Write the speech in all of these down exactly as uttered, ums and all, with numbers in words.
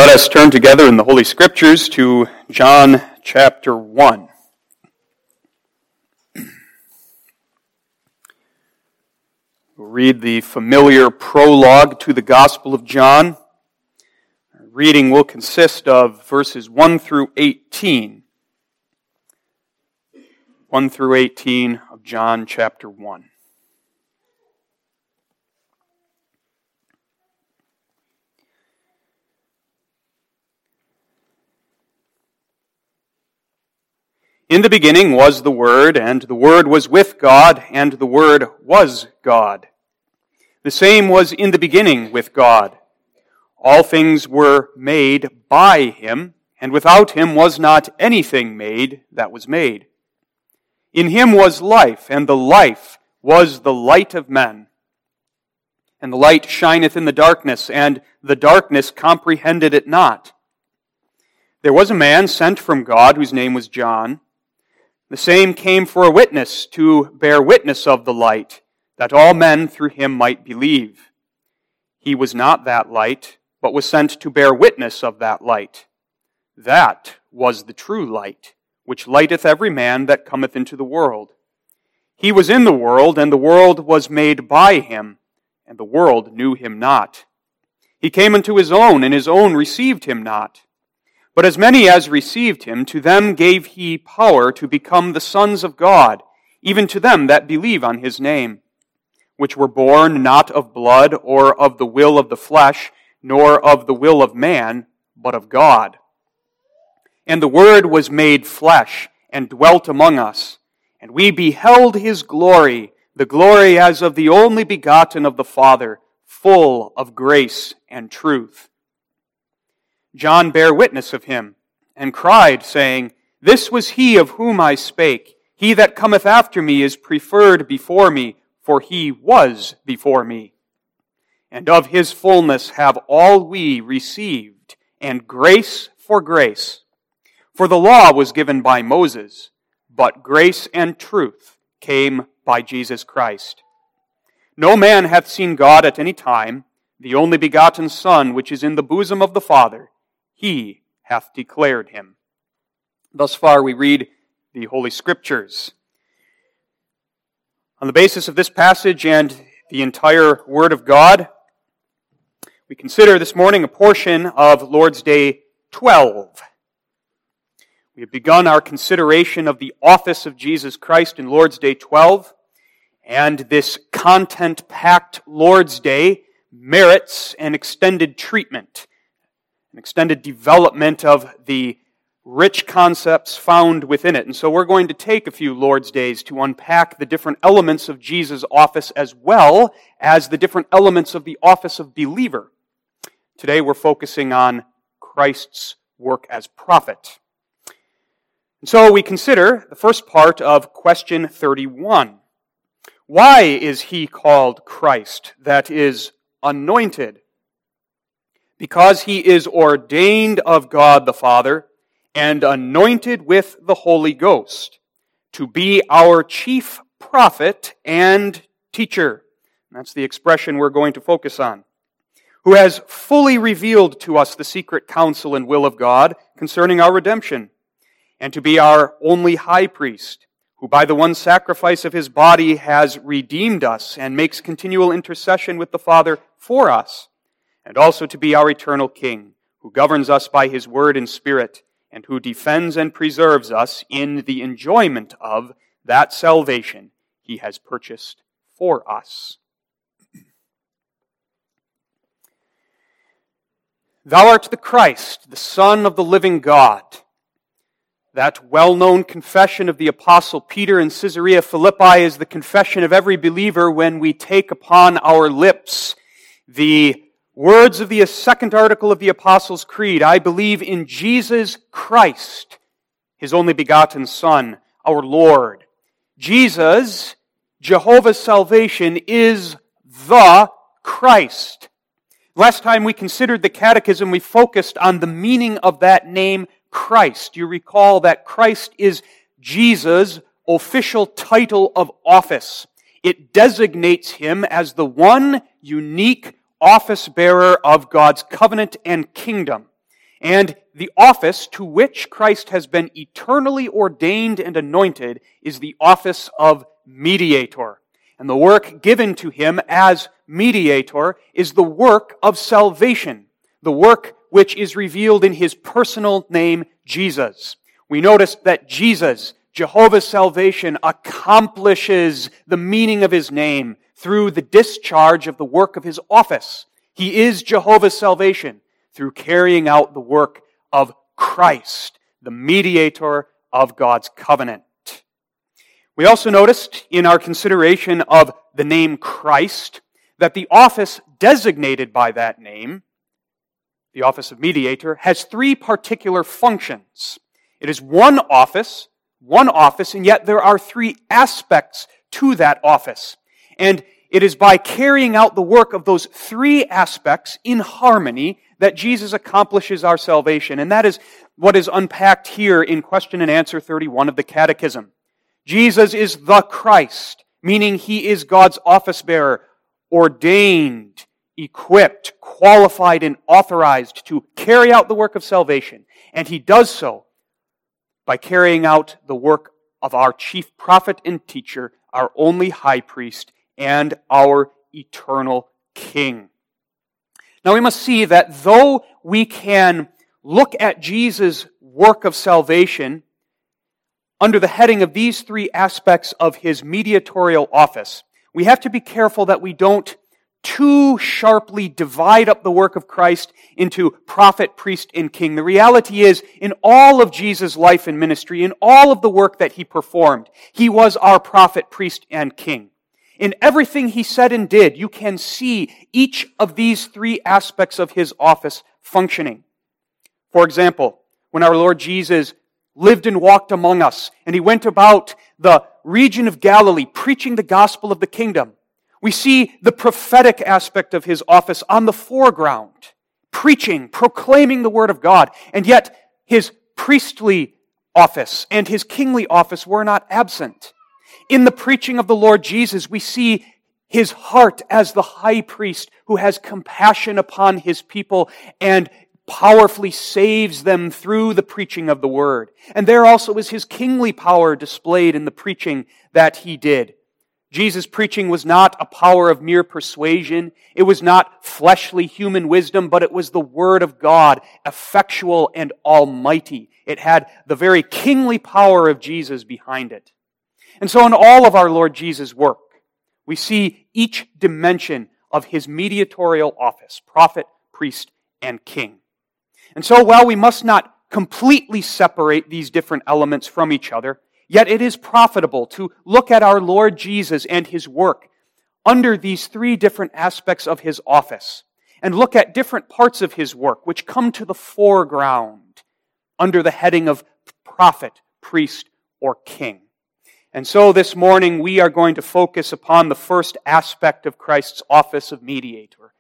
Let us turn together in the Holy Scriptures to John chapter one. We'll read the familiar prologue to the Gospel of John. Our reading will consist of verses one through eighteen. one through eighteen of John chapter one. In the beginning was the Word, and the Word was with God, and the Word was God. The same was in the beginning with God. All things were made by Him, and without Him was not anything made that was made. In Him was life, and the life was the light of men. And the light shineth in the darkness, and the darkness comprehended it not. There was a man sent from God, whose name was John. The same came for a witness, to bear witness of the light, that all men through him might believe. He was not that light, but was sent to bear witness of that light. That was the true light, which lighteth every man that cometh into the world. He was in the world, and the world was made by him, and the world knew him not. He came unto his own, and his own received him not. But as many as received him, to them gave he power to become the sons of God, even to them that believe on his name, which were born not of blood, or of the will of the flesh, nor of the will of man, but of God. And the Word was made flesh, and dwelt among us, and we beheld his glory, the glory as of the only begotten of the Father, full of grace and truth. John bare witness of him, and cried, saying, This was he of whom I spake. He that cometh after me is preferred before me, for he was before me. And of his fullness have all we received, and grace for grace. For the law was given by Moses, but grace and truth came by Jesus Christ. No man hath seen God at any time. The only begotten Son, which is in the bosom of the Father, He hath declared him. Thus far we read the Holy Scriptures. On the basis of this passage and the entire Word of God, we consider this morning a portion of Lord's Day twelve. We have begun our consideration of the office of Jesus Christ in Lord's Day twelve, and this content-packed Lord's Day merits an extended treatment, an extended development of the rich concepts found within it. And so we're going to take a few Lord's Days to unpack the different elements of Jesus' office as well as the different elements of the office of believer. Today we're focusing on Christ's work as prophet. And so we consider the first part of question thirty-one. Why is he called Christ, that is, anointed? Because he is ordained of God the Father and anointed with the Holy Ghost to be our chief prophet and teacher. And that's the expression we're going to focus on. Who has fully revealed to us the secret counsel and will of God concerning our redemption, and to be our only high priest, who by the one sacrifice of his body has redeemed us and makes continual intercession with the Father for us, and also to be our eternal King, who governs us by his word and spirit, and who defends and preserves us in the enjoyment of that salvation he has purchased for us. Thou art the Christ, the Son of the living God. That well-known confession of the Apostle Peter in Caesarea Philippi is the confession of every believer when we take upon our lips the words of the second article of the Apostles' Creed. I believe in Jesus Christ, his only begotten Son, our Lord. Jesus, Jehovah's salvation, is the Christ. Last time we considered the catechism, we focused on the meaning of that name, Christ. You recall that Christ is Jesus' official title of office. It designates him as the one unique office bearer of God's covenant and kingdom. And the office to which Christ has been eternally ordained and anointed is the office of mediator. And the work given to him as mediator is the work of salvation, the work which is revealed in his personal name, Jesus. We notice that Jesus, Jehovah's salvation, accomplishes the meaning of his name through the discharge of the work of his office. He is Jehovah's salvation through carrying out the work of Christ, the mediator of God's covenant. We also noticed in our consideration of the name Christ that the office designated by that name, the office of mediator, has three particular functions. It is one office, one office, and yet there are three aspects to that office. And it is by carrying out the work of those three aspects in harmony that Jesus accomplishes our salvation. And that is what is unpacked here in question and answer thirty-one of the Catechism. Jesus is the Christ, meaning he is God's office bearer, ordained, equipped, qualified, and authorized to carry out the work of salvation. And he does so by carrying out the work of our chief prophet and teacher, our only high priest, and our eternal King. Now we must see that though we can look at Jesus' work of salvation under the heading of these three aspects of his mediatorial office, we have to be careful that we don't too sharply divide up the work of Christ into prophet, priest, and king. The reality is, in all of Jesus' life and ministry, in all of the work that he performed, he was our prophet, priest, and king. In everything he said and did, you can see each of these three aspects of his office functioning. For example, when our Lord Jesus lived and walked among us, and he went about the region of Galilee preaching the gospel of the kingdom, we see the prophetic aspect of his office on the foreground, preaching, proclaiming the word of God, and yet his priestly office and his kingly office were not absent. In the preaching of the Lord Jesus, we see his heart as the high priest who has compassion upon his people and powerfully saves them through the preaching of the word. And there also is his kingly power displayed in the preaching that he did. Jesus' preaching was not a power of mere persuasion. It was not fleshly human wisdom, but it was the word of God, effectual and almighty. It had the very kingly power of Jesus behind it. And so in all of our Lord Jesus' work, we see each dimension of his mediatorial office, prophet, priest, and king. And so while we must not completely separate these different elements from each other, yet it is profitable to look at our Lord Jesus and his work under these three different aspects of his office, and look at different parts of his work which come to the foreground under the heading of prophet, priest, or king. And so this morning we are going to focus upon the first aspect of Christ's office of mediator.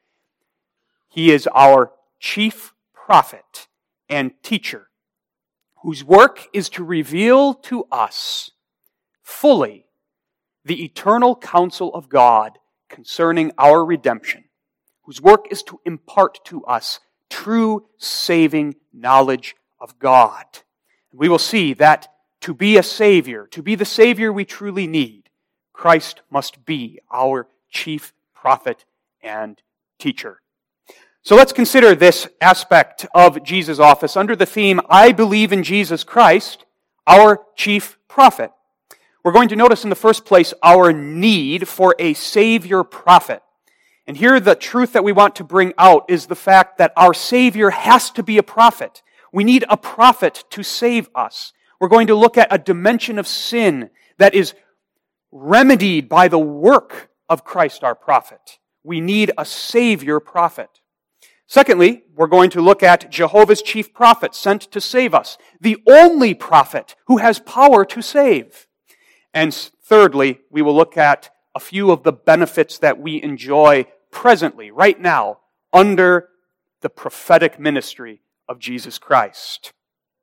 He is our chief prophet and teacher, whose work is to reveal to us fully the eternal counsel of God concerning our redemption, whose work is to impart to us true saving knowledge of God. We will see that to be a Savior, to be the Savior we truly need, Christ must be our chief prophet and teacher. So let's consider this aspect of Jesus' office under the theme, I believe in Jesus Christ, our chief prophet. We're going to notice in the first place our need for a Savior prophet. And here the truth that we want to bring out is the fact that our Savior has to be a prophet. We need a prophet to save us. We're going to look at a dimension of sin that is remedied by the work of Christ our prophet. We need a Savior prophet. Secondly, we're going to look at Jehovah's chief prophet sent to save us, the only prophet who has power to save. And thirdly, we will look at a few of the benefits that we enjoy presently, right now, under the prophetic ministry of Jesus Christ.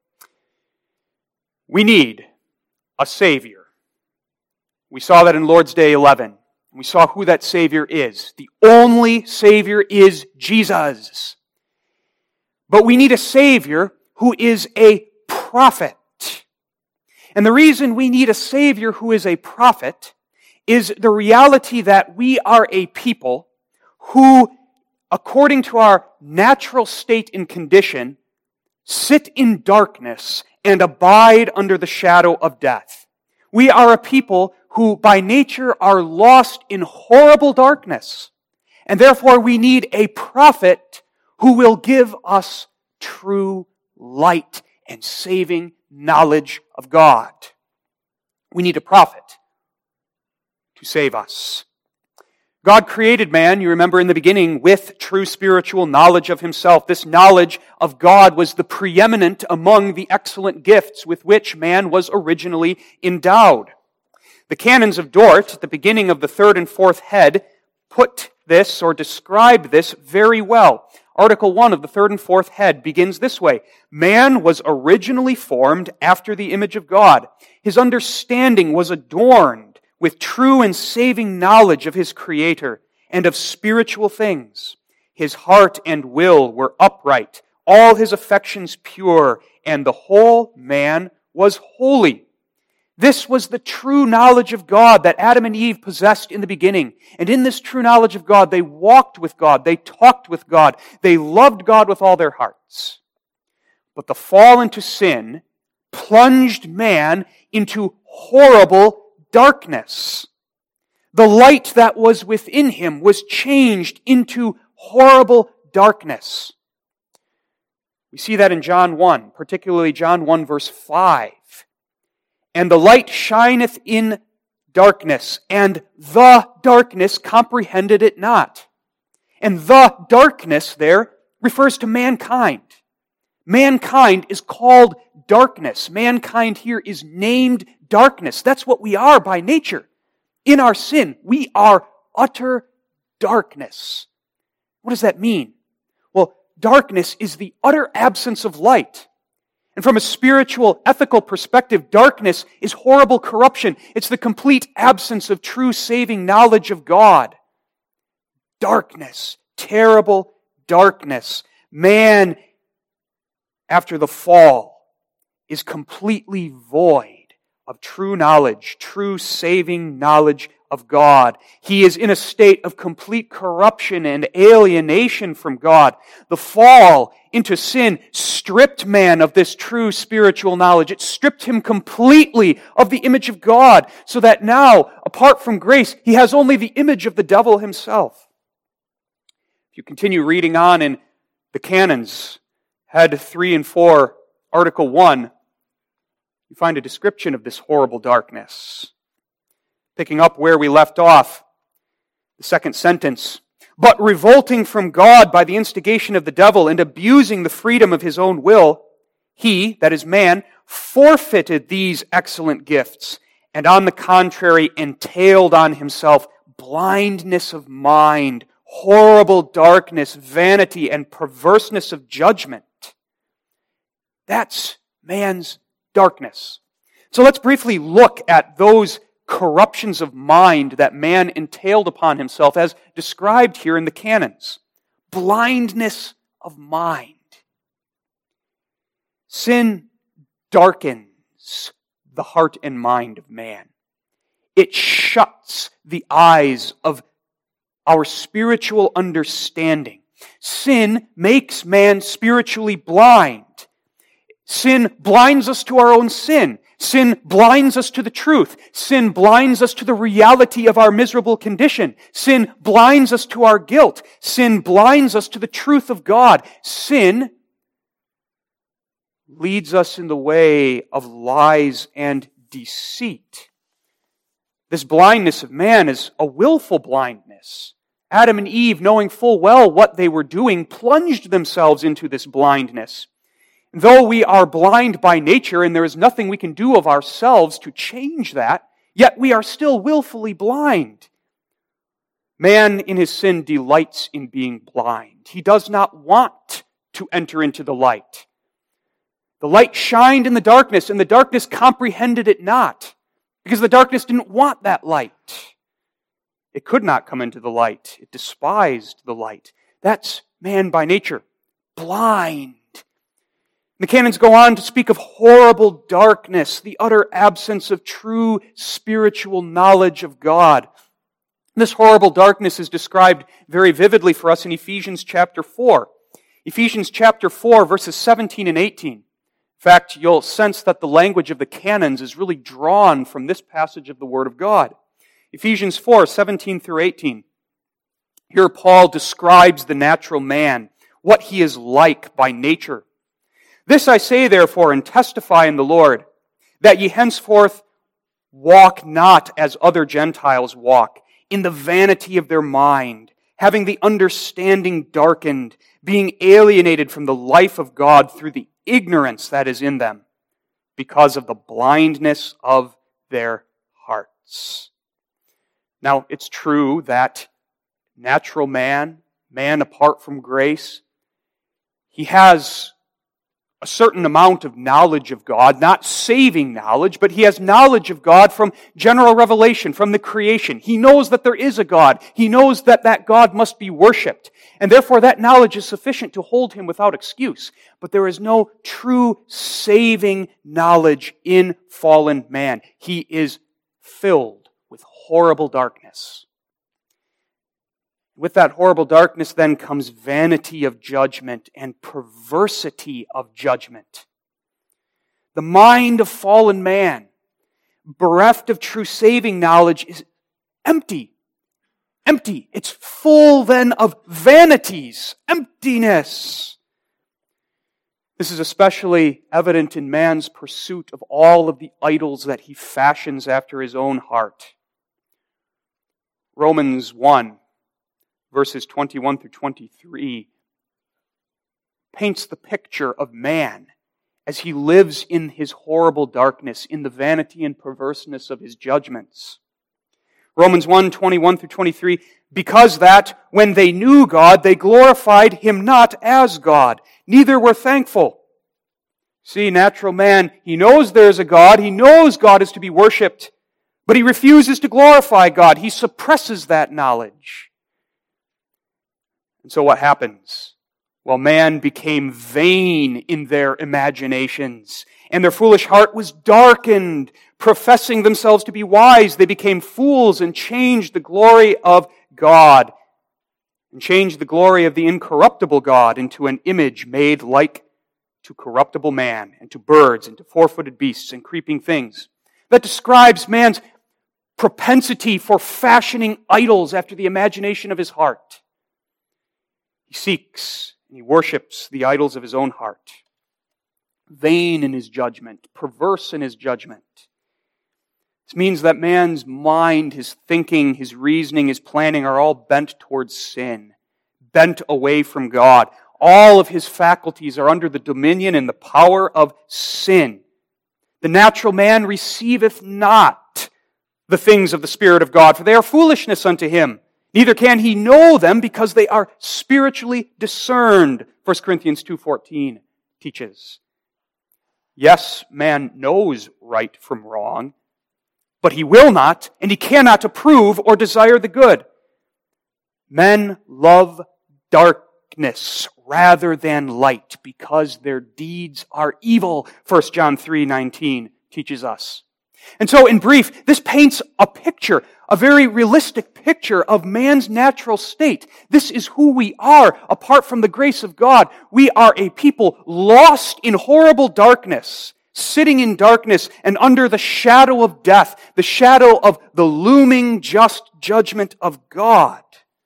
We need a Savior. We saw that in Lord's Day eleven. We saw who that Savior is. The only Savior is Jesus. But we need a Savior who is a prophet. And the reason we need a Savior who is a prophet is the reality that we are a people who, according to our natural state and condition, sit in darkness and abide under the shadow of death. We are a people who by nature are lost in horrible darkness. And therefore we need a prophet who will give us true light and saving knowledge of God. We need a prophet to save us. God created man, you remember in the beginning, with true spiritual knowledge of himself. This knowledge of God was the preeminent among the excellent gifts with which man was originally endowed. The canons of Dort, at the beginning of the third and fourth head, put this or described this very well. Article one of the third and fourth head begins this way. Man was originally formed after the image of God. His understanding was adorned with true and saving knowledge of his Creator and of spiritual things. His heart and will were upright, all his affections pure, and the whole man was holy. This was the true knowledge of God that Adam and Eve possessed in the beginning. And in this true knowledge of God, they walked with God, they talked with God, they loved God with all their hearts. But the fall into sin plunged man into horrible darkness. The light that was within him was changed into horrible darkness. We see that in John one, particularly John one verse five. And the light shineth in darkness, and the darkness comprehended it not. And the darkness there refers to mankind. Mankind is called darkness. Mankind here is named darkness. That's what we are by nature. In our sin, we are utter darkness. What does that mean? Well, darkness is the utter absence of light. And from a spiritual, ethical perspective, darkness is horrible corruption. It's the complete absence of true saving knowledge of God. Darkness, terrible darkness. Man, after the fall, is completely void of true knowledge, true saving knowledge of God. He is in a state of complete corruption and alienation from God. The fall into sin stripped man of this true spiritual knowledge. It stripped him completely of the image of God, so that now, apart from grace, he has only the image of the devil himself. If you continue reading on in the canons, head three and four, article one, you find a description of this horrible darkness. Picking up where we left off, the second sentence, but revolting from God by the instigation of the devil and abusing the freedom of his own will, he, that is man, forfeited these excellent gifts, and on the contrary entailed on himself blindness of mind, horrible darkness, vanity, and perverseness of judgment. That's man's darkness. So let's briefly look at those corruptions of mind that man entailed upon himself as described here in the canons. Blindness of mind. Sin darkens the heart and mind of man. It shuts the eyes of our spiritual understanding. Sin makes man spiritually blind. Sin blinds us to our own sin. Sin blinds us to the truth. Sin blinds us to the reality of our miserable condition. Sin blinds us to our guilt. Sin blinds us to the truth of God. Sin leads us in the way of lies and deceit. This blindness of man is a willful blindness. Adam and Eve, knowing full well what they were doing, plunged themselves into this blindness. Though we are blind by nature and there is nothing we can do of ourselves to change that, yet we are still willfully blind. Man in his sin delights in being blind. He does not want to enter into the light. The light shined in the darkness, and the darkness comprehended it not, because the darkness didn't want that light. It could not come into the light. It despised the light. That's man by nature, blind The canons go on to speak of horrible darkness, the utter absence of true spiritual knowledge of God. This horrible darkness is described very vividly for us in Ephesians chapter four. Ephesians chapter four, verses seventeen and eighteen. In fact, you'll sense that the language of the canons is really drawn from this passage of the Word of God. Ephesians four, seventeen through eighteen. Here Paul describes the natural man, what he is like by nature. This I say, therefore, and testify in the Lord, that ye henceforth walk not as other Gentiles walk, in the vanity of their mind, having the understanding darkened, being alienated from the life of God through the ignorance that is in them, because of the blindness of their hearts. Now, it's true that natural man, man apart from grace, he has a certain amount of knowledge of God, not saving knowledge, but he has knowledge of God from general revelation, from the creation. He knows that there is a God. He knows that that God must be worshipped. And therefore that knowledge is sufficient to hold him without excuse. But there is no true saving knowledge in fallen man. He is filled with horrible darkness. With that horrible darkness then comes vanity of judgment and perversity of judgment. The mind of fallen man, bereft of true saving knowledge, is empty. Empty. It's full then of vanities, emptiness. This is especially evident in man's pursuit of all of the idols that he fashions after his own heart. Romans one, verses twenty-one through twenty-three, paints the picture of man as he lives in his horrible darkness, in the vanity and perverseness of his judgments. Romans one, twenty-one through twenty-three, because that, when they knew God, they glorified Him not as God, neither were thankful. See, natural man, he knows there's a God, he knows God is to be worshipped, but he refuses to glorify God. He suppresses that knowledge. And so what happens? Well, man became vain in their imaginations, and their foolish heart was darkened. Professing themselves to be wise, they became fools and changed the glory of God, and changed the glory of the incorruptible God into an image made like to corruptible man, and to birds, and to four-footed beasts, and creeping things. That describes man's propensity for fashioning idols after the imagination of his heart. He seeks and he worships the idols of his own heart. Vain in his judgment, perverse in his judgment. This means that man's mind, his thinking, his reasoning, his planning are all bent towards sin, bent away from God. All of his faculties are under the dominion and the power of sin. The natural man receiveth not the things of the Spirit of God, for they are foolishness unto him. Neither can he know them because they are spiritually discerned, First Corinthians two fourteen teaches. Yes, man knows right from wrong, but he will not, and he cannot approve or desire the good. Men love darkness rather than light because their deeds are evil, First John three nineteen teaches us. And so, in brief, this paints a picture, a very realistic picture of man's natural state. This is who we are apart from the grace of God. We are a people lost in horrible darkness, sitting in darkness and under the shadow of death, the shadow of the looming just judgment of God.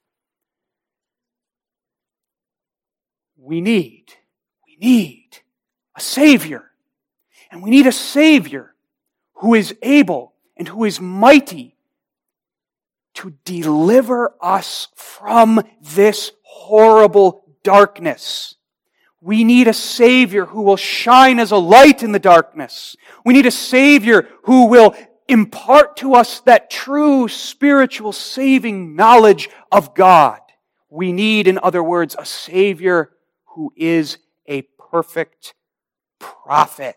We need, we need a Savior. And we need a Savior who is able and who is mighty to deliver us from this horrible darkness. We need a Savior who will shine as a light in the darkness. We need a Savior who will impart to us that true spiritual saving knowledge of God. We need, in other words, a Savior who is a perfect prophet.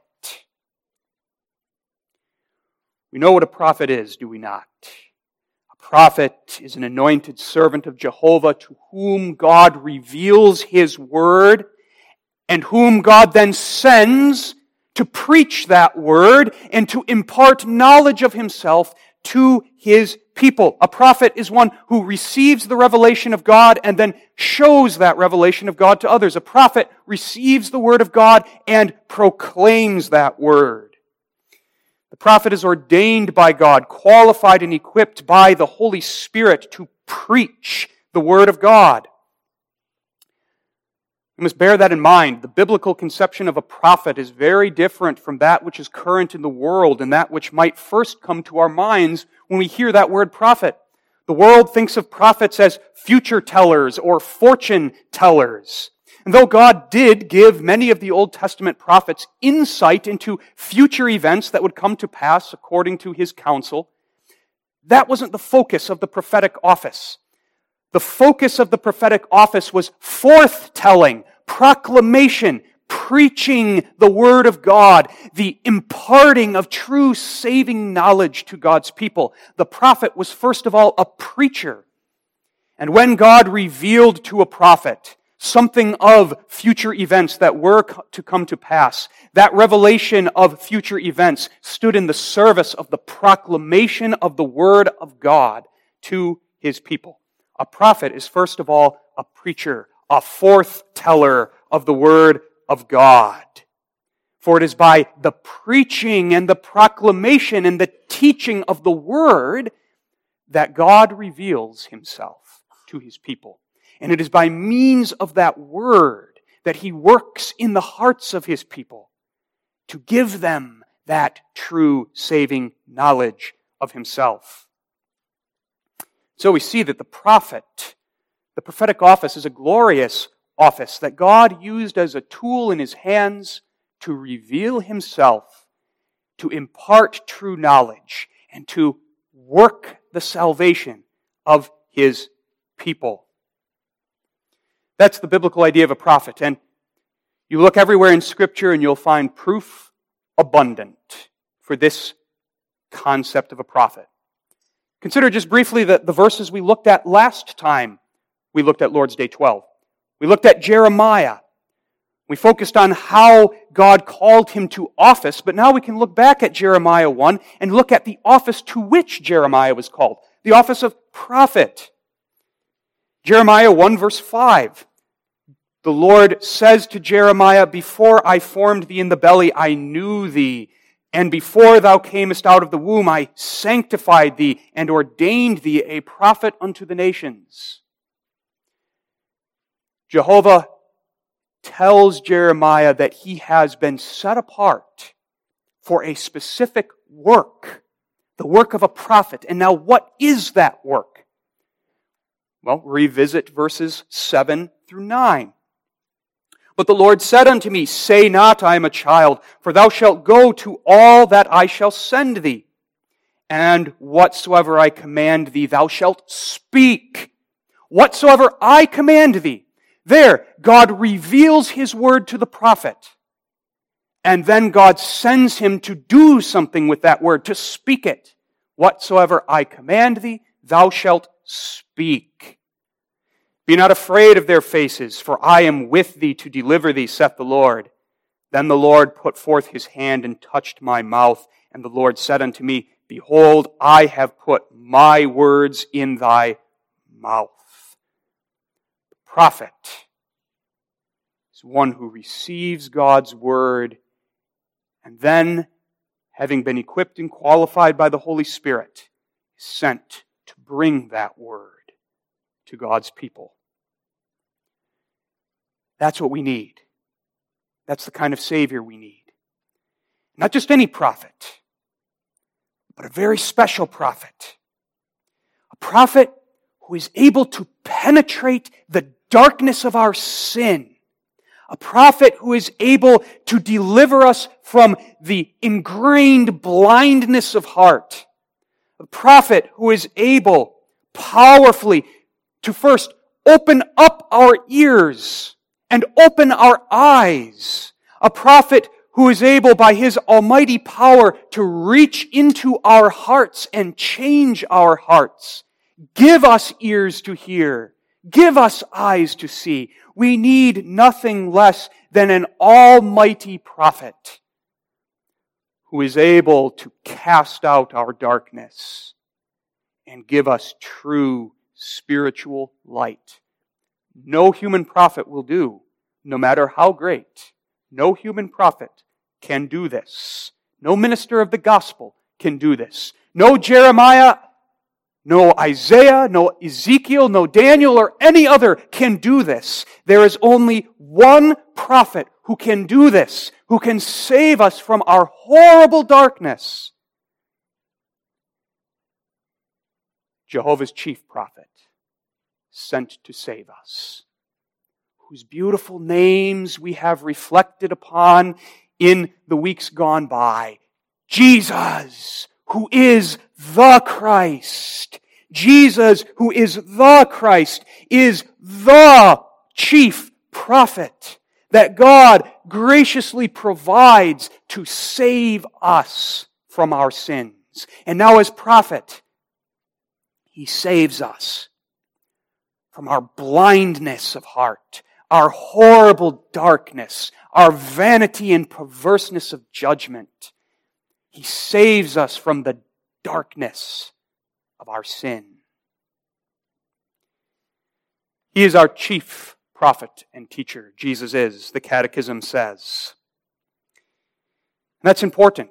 We know what a prophet is, do we not? A prophet is an anointed servant of Jehovah to whom God reveals His word and whom God then sends to preach that word and to impart knowledge of himself to his people. A prophet is one who receives the revelation of God and then shows that revelation of God to others. A prophet receives the word of God and proclaims that word. The prophet is ordained by God, qualified and equipped by the Holy Spirit to preach the word of God. We must bear that in mind. The biblical conception of a prophet is very different from that which is current in the world and that which might first come to our minds when we hear that word prophet. The world thinks of prophets as future tellers or fortune tellers. And though God did give many of the Old Testament prophets insight into future events that would come to pass according to his counsel, that wasn't the focus of the prophetic office. The focus of the prophetic office was forth-telling, proclamation, preaching the Word of God, the imparting of true saving knowledge to God's people. The prophet was first of all a preacher. And when God revealed to a prophet something of future events that were to come to pass, that revelation of future events stood in the service of the proclamation of the Word of God to his people. A prophet is first of all a preacher, a forth-teller of the Word of God. For it is by the preaching and the proclamation and the teaching of the Word that God reveals himself to his people. And it is by means of that Word that he works in the hearts of his people to give them that true saving knowledge of himself. So we see that the prophet, the prophetic office, is a glorious office that God used as a tool in his hands to reveal himself, to impart true knowledge, and to work the salvation of his people. That's the biblical idea of a prophet. And you look everywhere in Scripture and you'll find proof abundant for this concept of a prophet. Consider just briefly the, the verses we looked at last time we looked at Lord's Day twelve. We looked at Jeremiah. We focused on how God called him to office, but now we can look back at Jeremiah one and look at the office to which Jeremiah was called, the office of prophet. Jeremiah one verse five. The Lord says to Jeremiah, "Before I formed thee in the belly, I knew thee. And before thou camest out of the womb, I sanctified thee and ordained thee a prophet unto the nations." Jehovah tells Jeremiah that he has been set apart for a specific work, the work of a prophet. And now what is that work? Well, revisit verses seven through nine. "But the Lord said unto me, Say not, I am a child, for thou shalt go to all that I shall send thee. And whatsoever I command thee, thou shalt speak. Whatsoever I command thee." There, God reveals his word to the prophet. And then God sends him to do something with that word, to speak it. "Whatsoever I command thee, thou shalt speak. Be not afraid of their faces, for I am with thee to deliver thee, saith the Lord. Then the Lord put forth his hand and touched my mouth, and the Lord said unto me, Behold, I have put my words in thy mouth." The prophet is one who receives God's word, and then, having been equipped and qualified by the Holy Spirit, is sent to bring that word to God's people. That's what we need. That's the kind of Savior we need. Not just any prophet, but a very special prophet. A prophet who is able to penetrate the darkness of our sin. A prophet who is able to deliver us from the ingrained blindness of heart. A prophet who is able powerfully to first open up our ears and open our eyes. A prophet who is able by his almighty power to reach into our hearts and change our hearts. Give us ears to hear. Give us eyes to see. We need nothing less than an almighty prophet who is able to cast out our darkness and give us true spiritual light. No human prophet will do, no matter how great. No human prophet can do this. No minister of the gospel can do this. No Jeremiah, no Isaiah, no Ezekiel, no Daniel, or any other can do this. There is only one prophet who can do this, who can save us from our horrible darkness. Jehovah's chief prophet, sent to save us, whose beautiful names we have reflected upon in the weeks gone by. Jesus, who is the Christ. Jesus, who is the Christ, is the chief prophet that God graciously provides to save us from our sins. And now as prophet, He saves us from our blindness of heart, our horrible darkness, our vanity and perverseness of judgment. He saves us from the darkness of our sin. He is our chief prophet and teacher. Jesus is, the Catechism says. And that's important.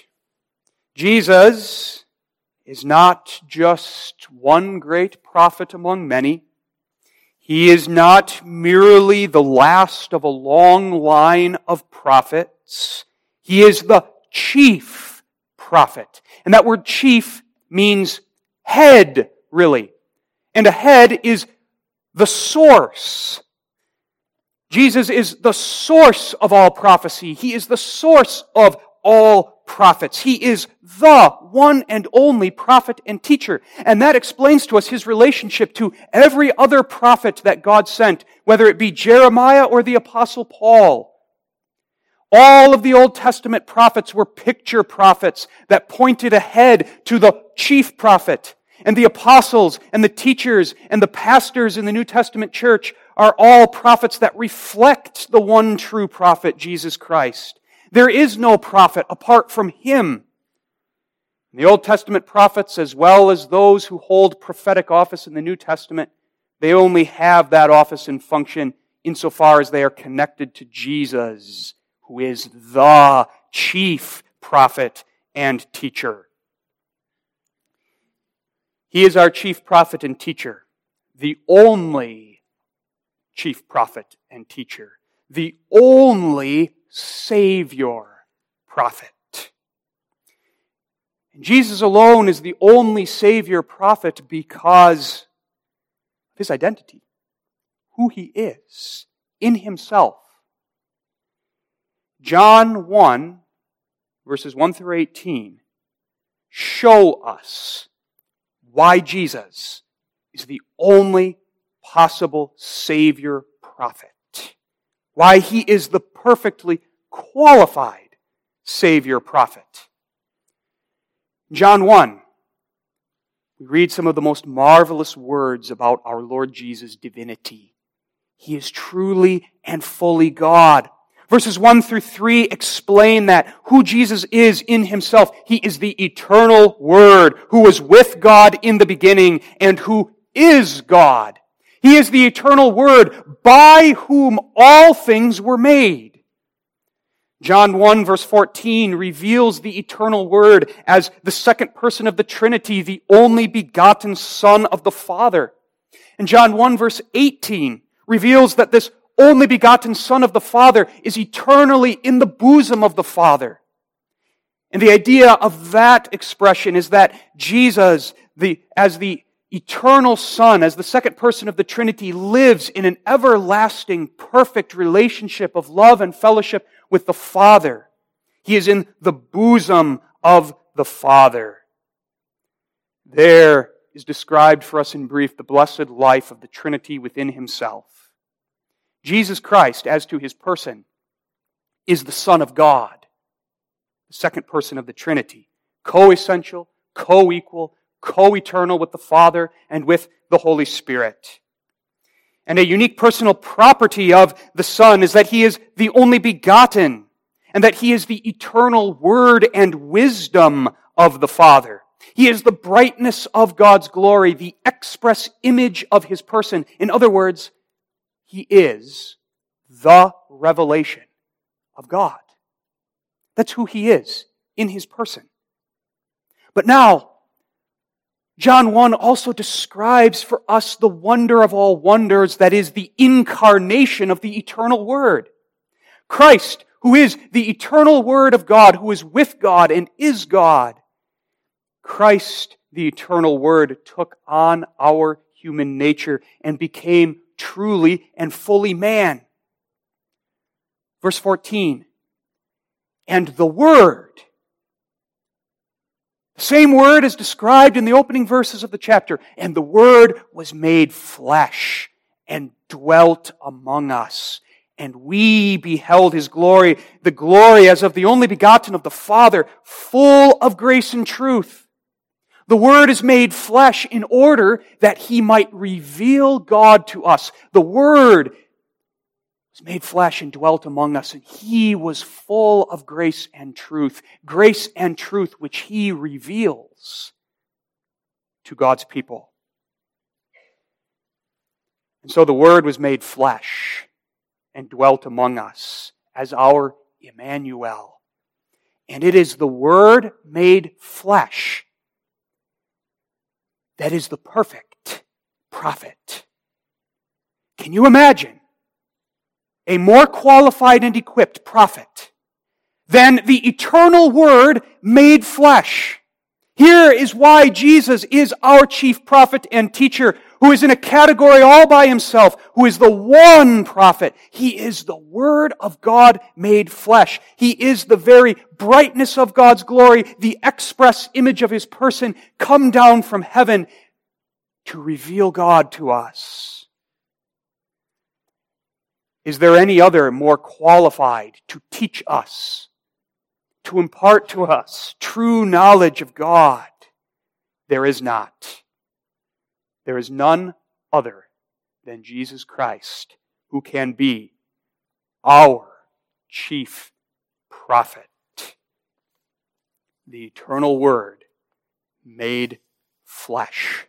Jesus is not just one great prophet among many. He is not merely the last of a long line of prophets. He is the chief prophet. And that word chief means head, really. And a head is the source. Jesus is the source of all prophecy. He is the source of all prophets. He is the one and only prophet and teacher. And that explains to us His relationship to every other prophet that God sent, whether it be Jeremiah or the Apostle Paul. All of the Old Testament prophets were picture prophets that pointed ahead to the chief prophet. And the apostles and the teachers and the pastors in the New Testament church are all prophets that reflect the one true prophet, Jesus Christ. There is no prophet apart from Him. The Old Testament prophets, as well as those who hold prophetic office in the New Testament, they only have that office and function insofar as they are connected to Jesus, who is the chief prophet and teacher. He is our chief prophet and teacher, the only chief prophet and teacher, the only Savior prophet. And Jesus alone is the only Savior prophet because of His identity, who He is in Himself. John one, verses one through eighteen, show us why Jesus is the only possible Savior prophet. Why He is the perfectly qualified Savior prophet. John one, we read some of the most marvelous words about our Lord Jesus' divinity. He is truly and fully God. Verses one through three explain that who Jesus is in Himself. He is the eternal Word who was with God in the beginning and who is God. He is the eternal Word by whom all things were made. John one verse fourteen reveals the eternal Word as the second person of the Trinity, the only begotten Son of the Father. And John one verse eighteen reveals that this only begotten Son of the Father is eternally in the bosom of the Father. And the idea of that expression is that Jesus, the, as the eternal Son, as the second person of the Trinity, lives in an everlasting, perfect relationship of love and fellowship with the Father. He is in the bosom of the Father. There is described for us in brief the blessed life of the Trinity within Himself. Jesus Christ, as to His person, is the Son of God, the second person of the Trinity, co-essential, co-equal, co-eternal with the Father and with the Holy Spirit. And a unique personal property of the Son is that He is the only begotten, and that He is the eternal Word and wisdom of the Father. He is the brightness of God's glory, the express image of His person. In other words, He is the revelation of God. That's who He is in His person. But now, John one also describes for us the wonder of all wonders, that is the incarnation of the eternal Word. Christ, who is the eternal Word of God, who is with God and is God. Christ, the eternal Word, took on our human nature and became truly and fully man. Verse fourteen, and the Word, the same word is described in the opening verses of the chapter, and the Word was made flesh and dwelt among us. And we beheld His glory, the glory as of the only begotten of the Father, full of grace and truth. The Word is made flesh in order that He might reveal God to us. The Word was made flesh and dwelt among us, and He was full of grace and truth. Grace and truth which He reveals to God's people. And so the Word was made flesh and dwelt among us as our Emmanuel. And it is the Word made flesh that is the perfect prophet. Can you imagine a more qualified and equipped prophet than the eternal Word made flesh? Here is why Jesus is our chief prophet and teacher, who is in a category all by himself, who is the one prophet. He is the Word of God made flesh. He is the very brightness of God's glory, the express image of His person, come down from heaven to reveal God to us. Is there any other more qualified to teach us, to impart to us true knowledge of God? There is not. There is none other than Jesus Christ who can be our chief prophet, the eternal Word made flesh.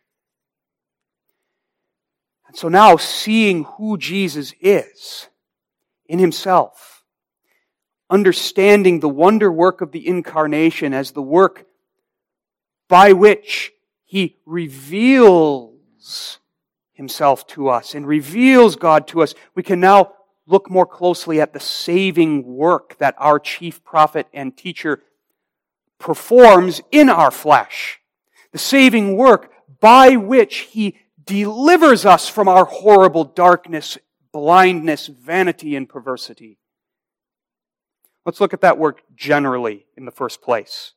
And so now, seeing who Jesus is in Himself, understanding the wonder work of the incarnation as the work by which He reveals Himself to us and reveals God to us, we can now look more closely at the saving work that our chief prophet and teacher performs in our flesh. The saving work by which He delivers us from our horrible darkness, blindness, vanity, and perversity. Let's look at that work generally in the first place.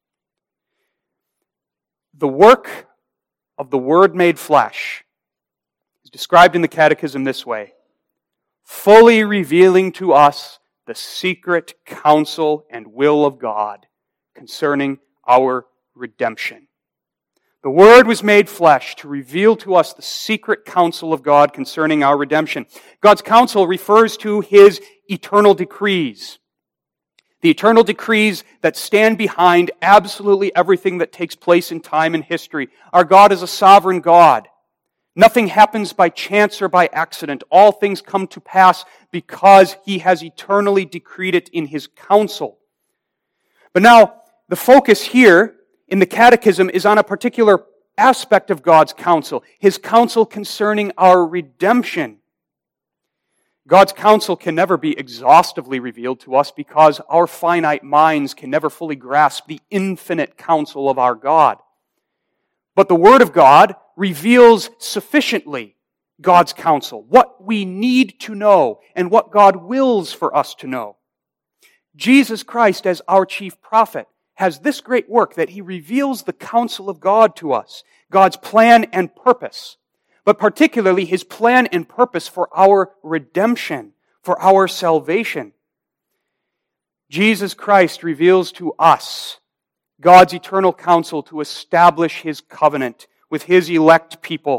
The work of the Word made flesh is described in the Catechism this way: fully revealing to us the secret counsel and will of God concerning our redemption. The Word was made flesh to reveal to us the secret counsel of God concerning our redemption. God's counsel refers to His eternal decrees. The eternal decrees that stand behind absolutely everything that takes place in time and history. Our God is a sovereign God. Nothing happens by chance or by accident. All things come to pass because He has eternally decreed it in His counsel. But now, the focus here in the Catechism is on a particular aspect of God's counsel, His counsel concerning our redemption. God's counsel can never be exhaustively revealed to us because our finite minds can never fully grasp the infinite counsel of our God. But the Word of God reveals sufficiently God's counsel, what we need to know and what God wills for us to know. Jesus Christ, as our chief prophet, has this great work that He reveals the counsel of God to us, God's plan and purpose, but particularly His plan and purpose for our redemption, for our salvation. Jesus Christ reveals to us God's eternal counsel to establish His covenant with His elect people,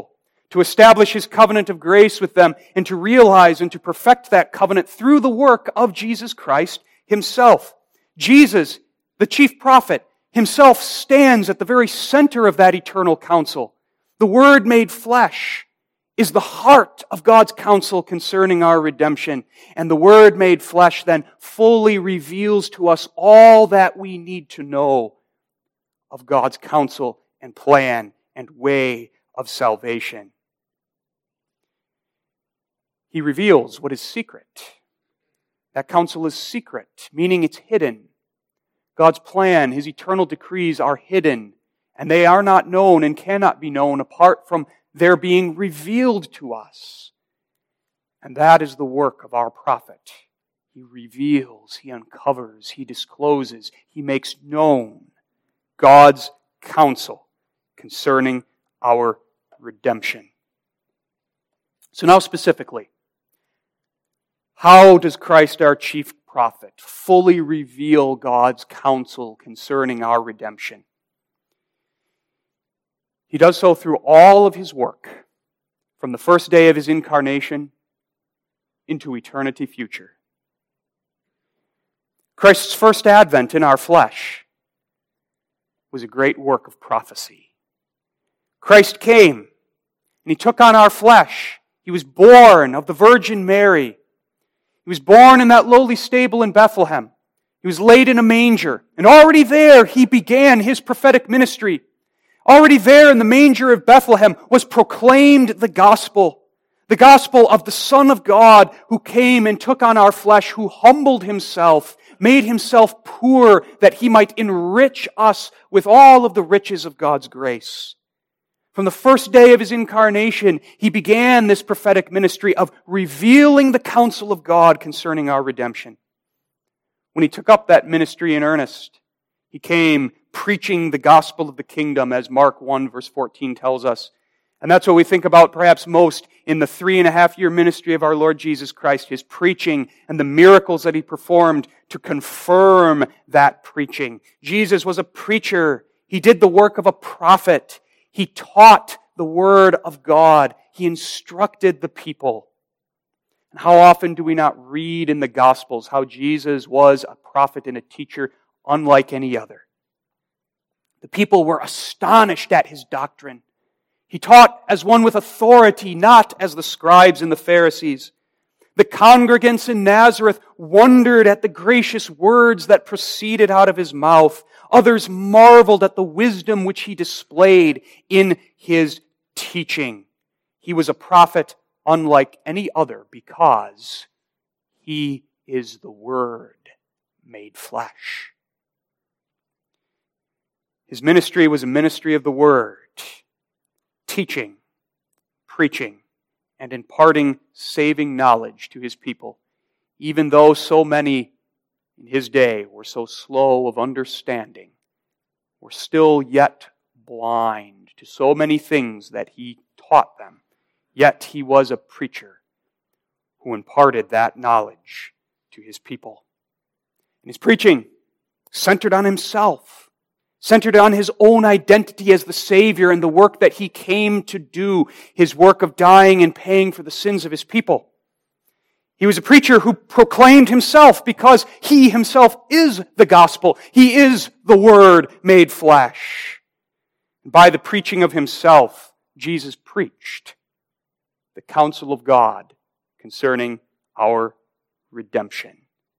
to establish His covenant of grace with them, and to realize and to perfect that covenant through the work of Jesus Christ Himself. Jesus, the chief prophet, Himself stands at the very center of that eternal counsel. The Word made flesh is the heart of God's counsel concerning our redemption. And the Word made flesh then fully reveals to us all that we need to know of God's counsel and plan and way of salvation. He reveals what is secret. That counsel is secret, meaning it's hidden. God's plan, His eternal decrees are hidden, and they are not known and cannot be known apart from their being revealed to us. And that is the work of our prophet. He reveals, he uncovers, he discloses, he makes known God's counsel concerning our redemption. So now specifically, how does Christ, our chief prophet, fully reveal God's counsel concerning our redemption? He does so through all of His work, from the first day of His incarnation into eternity future. Christ's first advent in our flesh was a great work of prophecy. Christ came, and He took on our flesh. He was born of the Virgin Mary. He was born in that lowly stable in Bethlehem. He was laid in a manger. And already there, He began His prophetic ministry. Already there in the manger of Bethlehem was proclaimed the gospel. The gospel of the Son of God who came and took on our flesh, who humbled Himself, made Himself poor that He might enrich us with all of the riches of God's grace. From the first day of His incarnation, He began this prophetic ministry of revealing the counsel of God concerning our redemption. When He took up that ministry in earnest, He came preaching the gospel of the kingdom, as Mark one verse fourteen tells us. And that's what we think about perhaps most in the three and a half year ministry of our Lord Jesus Christ, His preaching and the miracles that He performed to confirm that preaching. Jesus was a preacher. He did the work of a prophet. He taught the Word of God. He instructed the people. And how often do we not read in the Gospels how Jesus was a prophet and a teacher unlike any other? The people were astonished at His doctrine. He taught as one with authority, not as the scribes and the Pharisees. The congregants in Nazareth wondered at the gracious words that proceeded out of His mouth. Others marveled at the wisdom which He displayed in His teaching. He was a prophet unlike any other because He is the Word made flesh. His ministry was a ministry of the Word, teaching, preaching, and imparting saving knowledge to His people, even though so many in His day were so slow of understanding, were still yet blind to so many things that He taught them. Yet He was a preacher who imparted that knowledge to His people. And His preaching centered on Himself, centered on His own identity as the Savior and the work that He came to do, His work of dying and paying for the sins of His people. He was a preacher who proclaimed Himself because He Himself is the gospel. He is the Word made flesh. By the preaching of Himself, Jesus preached the counsel of God concerning our redemption.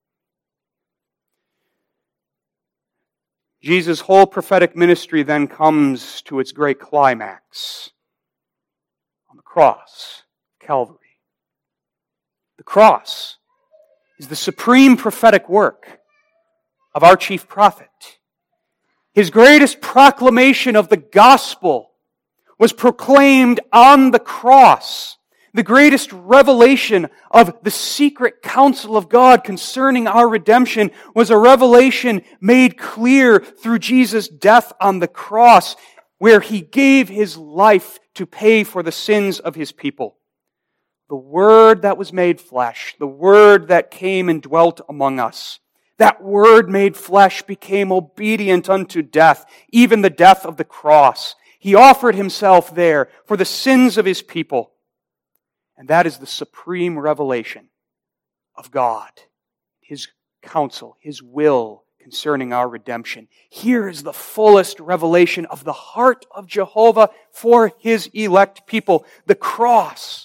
Jesus' whole prophetic ministry then comes to its great climax on the cross, Calvary. The cross is the supreme prophetic work of our chief prophet. His greatest proclamation of the gospel was proclaimed on the cross. The greatest revelation of the secret counsel of God concerning our redemption was a revelation made clear through Jesus' death on the cross, where He gave His life to pay for the sins of His people. The Word that was made flesh, the Word that came and dwelt among us, that Word made flesh became obedient unto death, even the death of the cross. He offered himself there for the sins of his people. And that is the supreme revelation of God, His counsel, His will concerning our redemption. Here is the fullest revelation of the heart of Jehovah for His elect people, the cross.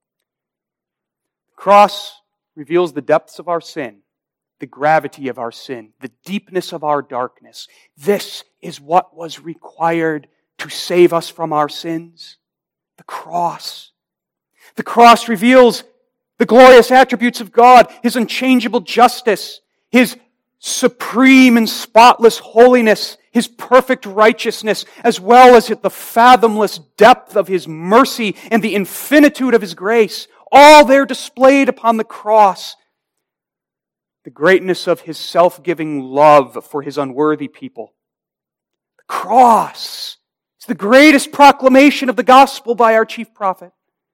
The cross reveals the depths of our sin, the gravity of our sin, the deepness of our darkness. This is what was required to save us from our sins. The cross. The cross reveals the glorious attributes of God, His unchangeable justice, His supreme and spotless holiness, His perfect righteousness, as well as the fathomless depth of His mercy and the infinitude of His grace. All there displayed upon the cross. The greatness of His self-giving love for His unworthy people. The cross is the greatest proclamation of the gospel by our chief prophet.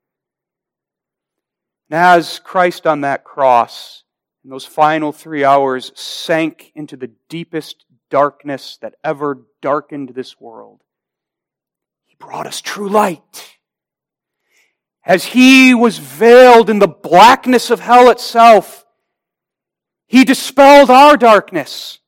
And as Christ on that cross, in those final three hours, sank into the deepest darkness that ever darkened this world, He brought us true light. As He was veiled in the blackness of hell itself, He dispelled our darkness.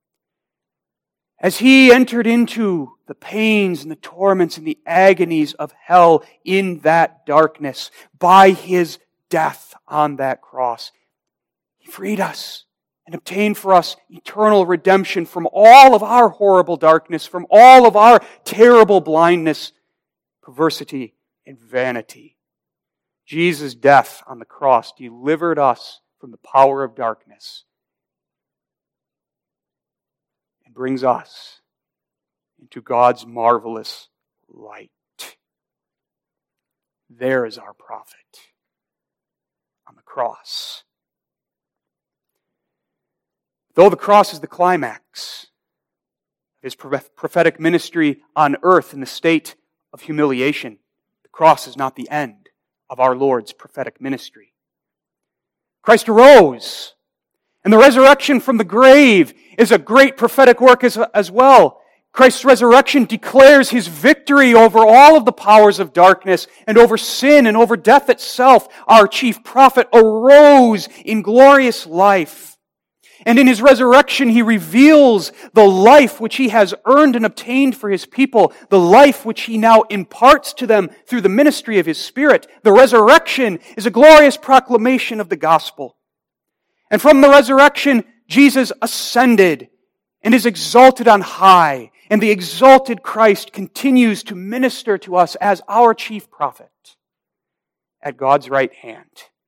As He entered into the pains and the torments and the agonies of hell in that darkness, by His death on that cross, He freed us and obtained for us eternal redemption from all of our horrible darkness, from all of our terrible blindness, perversity, and vanity. Jesus' death on the cross delivered us from the power of darkness and brings us into God's marvelous light. There is our prophet on the cross. Though the cross is the climax of His prophetic ministry on earth in the state of humiliation, the cross is not the end of our Lord's prophetic ministry. Christ arose, and the resurrection from the grave is a great prophetic work as, as well. Christ's resurrection declares His victory over all of the powers of darkness and over sin and over death itself. Our chief prophet arose in glorious life. And in His resurrection, He reveals the life which He has earned and obtained for His people, the life which He now imparts to them through the ministry of His Spirit. The resurrection is a glorious proclamation of the gospel. And from the resurrection, Jesus ascended and is exalted on high. And the exalted Christ continues to minister to us as our chief prophet at God's right hand.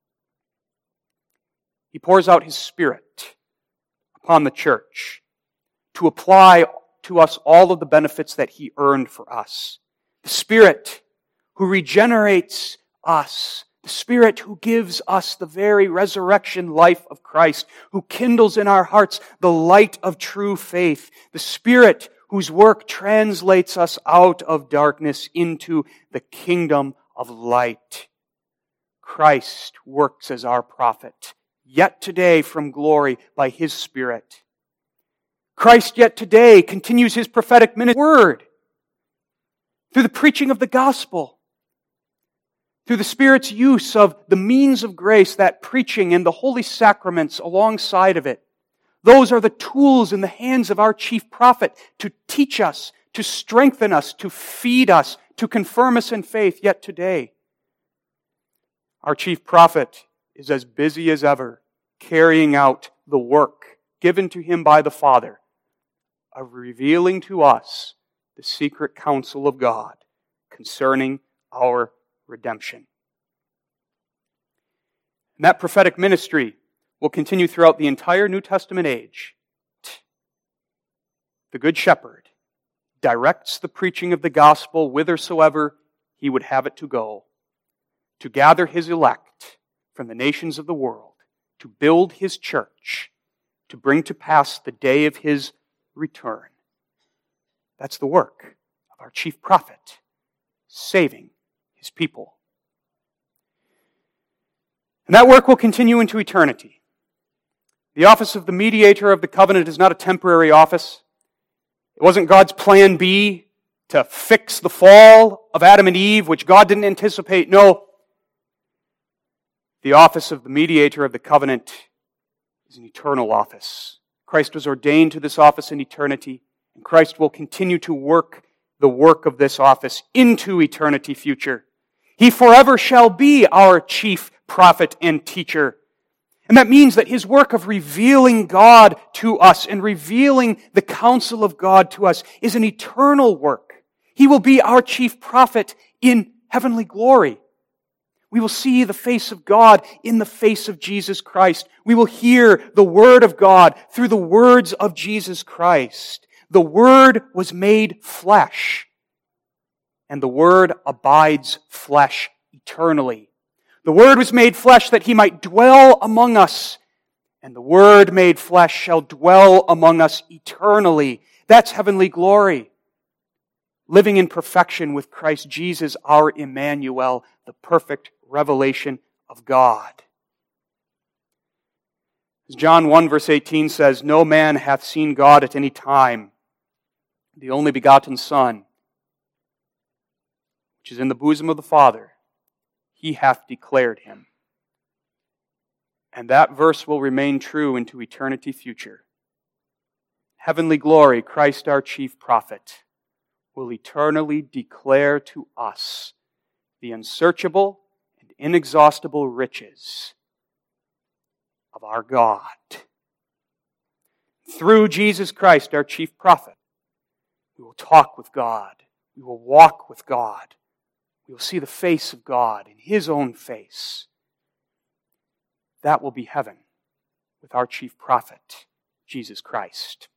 He pours out His Spirit upon the church to apply to us all of the benefits that He earned for us. The Spirit who regenerates us. The Spirit who gives us the very resurrection life of Christ, who kindles in our hearts the light of true faith. The Spirit whose work translates us out of darkness into the kingdom of light. Christ works as our prophet, yet today from glory by His Spirit. Christ yet today continues His prophetic ministry word through the preaching of the gospel, through the Spirit's use of the means of grace, that preaching and the holy sacraments alongside of it. Those are the tools in the hands of our chief prophet to teach us, to strengthen us, to feed us, to confirm us in faith yet today. Our chief prophet is as busy as ever, carrying out the work given to Him by the Father of revealing to us the secret counsel of God concerning our redemption. And that prophetic ministry will continue throughout the entire New Testament age. The Good Shepherd directs the preaching of the gospel whithersoever He would have it to go, to gather His elect from the nations of the world, to build His church, to bring to pass the day of His return. That's the work of our chief prophet, saving His people. And that work will continue into eternity. The office of the mediator of the covenant is not a temporary office. It wasn't God's plan B to fix the fall of Adam and Eve, which God didn't anticipate. No. The office of the mediator of the covenant is an eternal office. Christ was ordained to this office in eternity, and Christ will continue to work the work of this office into eternity future. He forever shall be our chief prophet and teacher. And that means that His work of revealing God to us and revealing the counsel of God to us is an eternal work. He will be our chief prophet in heavenly glory. We will see the face of God in the face of Jesus Christ. We will hear the Word of God through the words of Jesus Christ. The Word was made flesh, and the Word abides flesh eternally. The Word was made flesh that He might dwell among us, and the Word made flesh shall dwell among us eternally. That's heavenly glory. Living in perfection with Christ Jesus, our Emmanuel, the perfect revelation of God. As John one verse eighteen says, "No man hath seen God at any time. The only begotten Son, which is in the bosom of the Father, He hath declared Him." And that verse will remain true into eternity future. Heavenly glory, Christ our chief prophet, will eternally declare to us the unsearchable and inexhaustible riches of our God. Through Jesus Christ, our chief prophet, we will talk with God. We will walk with God. We will see the face of God in His own face. That will be heaven with our chief prophet, Jesus Christ.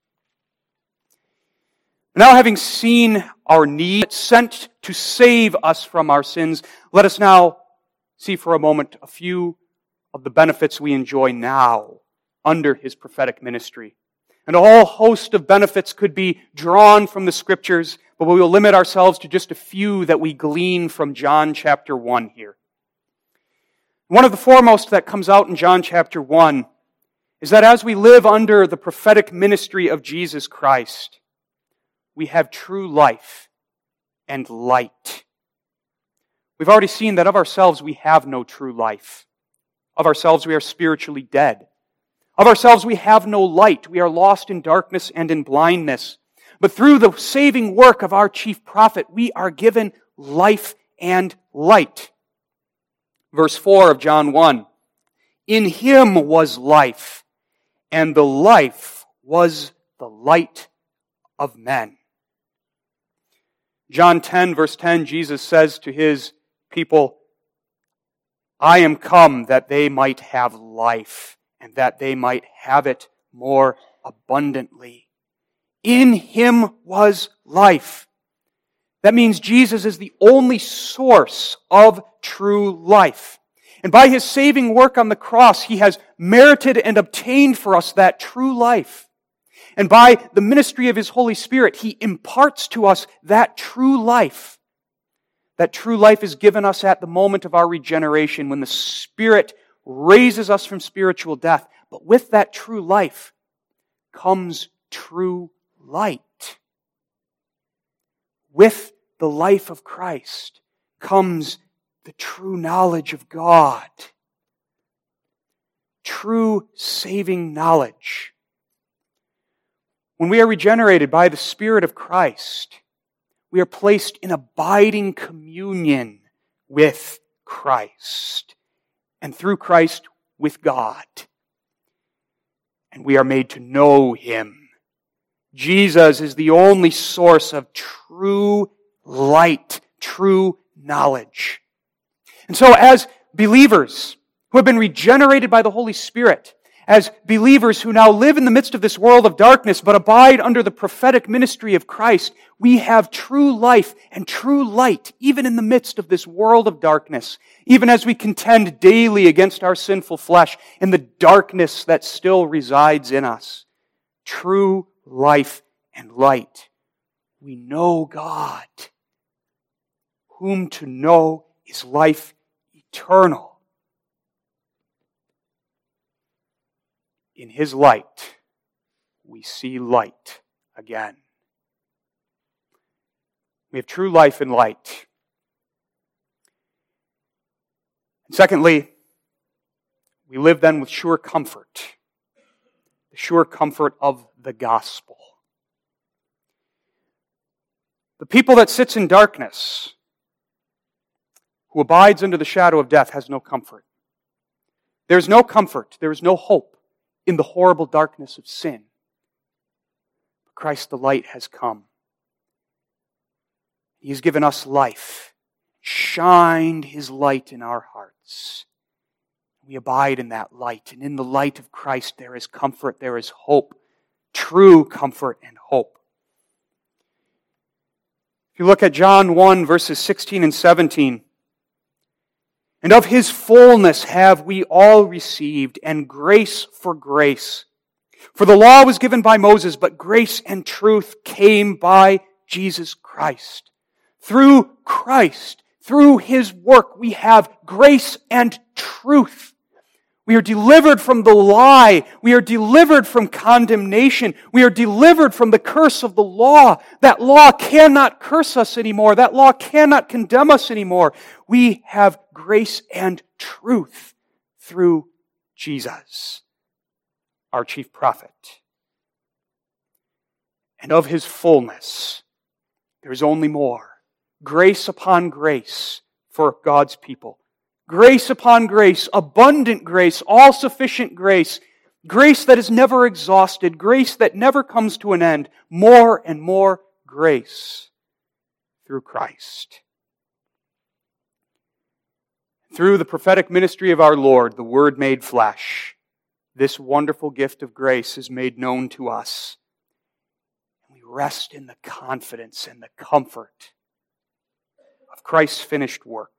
Now, having seen our need, sent to save us from our sins, let us now see for a moment a few of the benefits we enjoy now under His prophetic ministry. And a whole host of benefits could be drawn from the Scriptures, but we will limit ourselves to just a few that we glean from John chapter one here. One of the foremost that comes out in John chapter one is that as we live under the prophetic ministry of Jesus Christ, we have true life and light. We've already seen that of ourselves we have no true life. Of ourselves we are spiritually dead. Of ourselves we have no light. We are lost in darkness and in blindness. But through the saving work of our chief prophet, we are given life and light. Verse four of John one, "In Him was life, and the life was the light of men." John ten, verse ten, Jesus says to His people, "I am come that they might have life, and that they might have it more abundantly." In Him was life. That means Jesus is the only source of true life. And by His saving work on the cross, He has merited and obtained for us that true life. And by the ministry of His Holy Spirit, He imparts to us that true life. That true life is given us at the moment of our regeneration, when the Spirit raises us from spiritual death. But with that true life comes true light. With the life of Christ comes the true knowledge of God. True saving knowledge. When we are regenerated by the Spirit of Christ, we are placed in abiding communion with Christ, and through Christ with God. And we are made to know Him. Jesus is the only source of true light, true knowledge. And so as believers who have been regenerated by the Holy Spirit, as believers who now live in the midst of this world of darkness but abide under the prophetic ministry of Christ, we have true life and true light even in the midst of this world of darkness, even as we contend daily against our sinful flesh and the darkness that still resides in us. True life and light. We know God. Whom to know is life eternal. In His light, we see light again. We have true life and light. And secondly, we live then with sure comfort. The sure comfort of the gospel. The people that sits in darkness, who abides under the shadow of death, has no comfort. There is no comfort, there is no hope in the horrible darkness of sin. Christ the light has come. He has given us life, shined His light in our hearts. We abide in that light, and in the light of Christ there is comfort, there is hope, true comfort and hope. If you look at John one, verses sixteen and seventeen, and of His fullness have we all received, and grace for grace. For the law was given by Moses, but grace and truth came by Jesus Christ. Through Christ, through His work, we have grace and truth. We are delivered from the lie. We are delivered from condemnation. We are delivered from the curse of the law. That law cannot curse us anymore. That law cannot condemn us anymore. We have grace and truth through Jesus, our chief prophet. And of His fullness, there is only more. Grace upon grace for God's people. Grace upon grace, abundant grace, all-sufficient grace, grace that is never exhausted, grace that never comes to an end, more and more grace through Christ. Through the prophetic ministry of our Lord, the Word made flesh, this wonderful gift of grace is made known to us. We rest in the confidence and the comfort of Christ's finished work.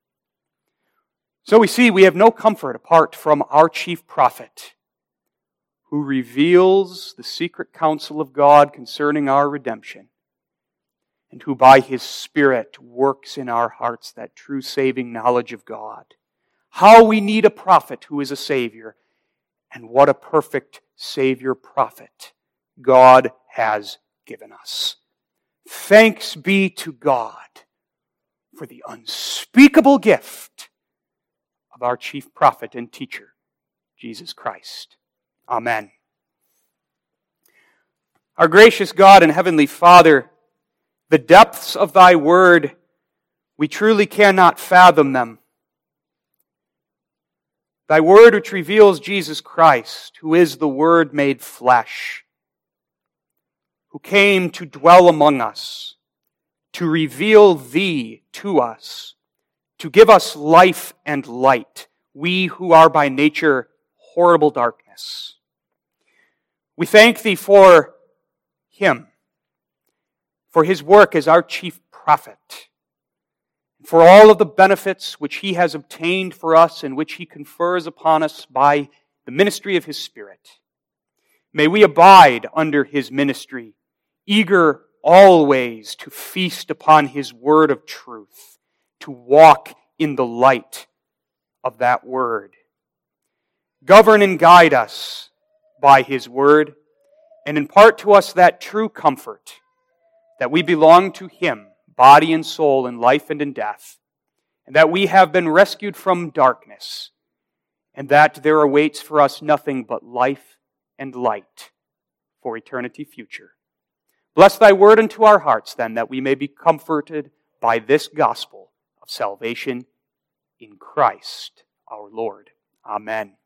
So we see we have no comfort apart from our chief prophet, who reveals the secret counsel of God concerning our redemption, and who by His Spirit works in our hearts that true saving knowledge of God. How we need a prophet who is a Savior, and what a perfect Savior prophet God has given us. Thanks be to God for the unspeakable gift of our chief prophet and teacher, Jesus Christ. Amen. Our gracious God and heavenly Father, the depths of Thy word, we truly cannot fathom them. Thy word which reveals Jesus Christ, who is the Word made flesh, who came to dwell among us, to reveal Thee to us, to give us life and light, we who are by nature horrible darkness. We thank Thee for Him, for His work as our chief prophet, for all of the benefits which He has obtained for us and which He confers upon us by the ministry of His Spirit. May we abide under His ministry, eager always to feast upon His word of truth, to walk in the light of that word. Govern and guide us by His word, and impart to us that true comfort that we belong to Him, body and soul, in life and in death, and that we have been rescued from darkness, and that there awaits for us nothing but life and light for eternity future. Bless Thy word into our hearts, then, that we may be comforted by this gospel of salvation in Christ our Lord. Amen.